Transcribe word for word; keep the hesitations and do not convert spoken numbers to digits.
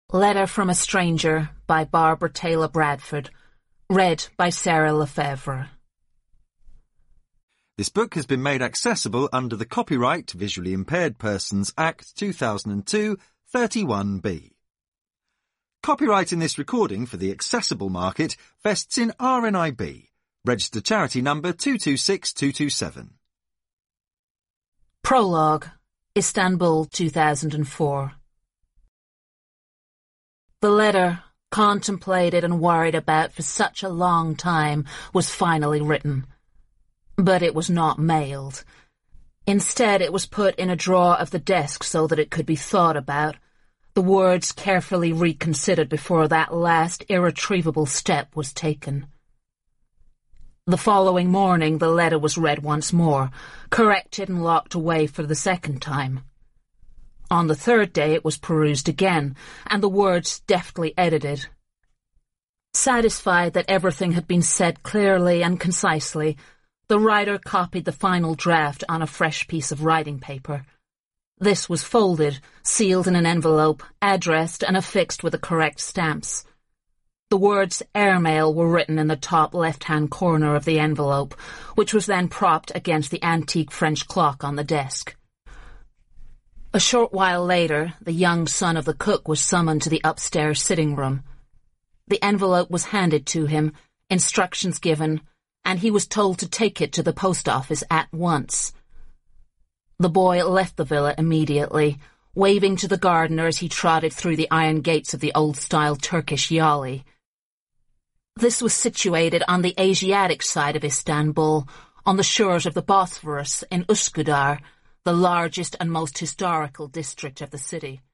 Letter from a Stranger by Barbara Taylor Bradford. Read by Sarah Lefevre. This book has been made accessible under the Copyright Visually Impaired Persons Act two thousand two, thirty-one B. Copyright in this recording for the accessible market vests in R N I B, registered charity number two two six two two seven. Prologue, Istanbul two thousand four. The letter, contemplated and worried about for such a long time, was finally written. But it was not mailed. Instead, it was put in a drawer of the desk so that it could be thought about, the words carefully reconsidered before that last irretrievable step was taken. The following morning the letter was read once more, corrected and locked away for the second time. On the third day it was perused again, and the words deftly edited. Satisfied that everything had been said clearly and concisely, the writer copied the final draft on a fresh piece of writing paper. This was folded, sealed in an envelope, addressed and affixed with the correct stamps. The words airmail were written in the top left-hand corner of the envelope, which was then propped against the antique French clock on the desk. A short while later, the young son of the cook was summoned to the upstairs sitting room. The envelope was handed to him, instructions given, and he was told to take it to the post office at once. The boy left the villa immediately, waving to the gardener as he trotted through the iron gates of the old-style Turkish yali. This was situated on the Asiatic side of Istanbul, on the shores of the Bosphorus in Üsküdar, the largest and most historical district of the city.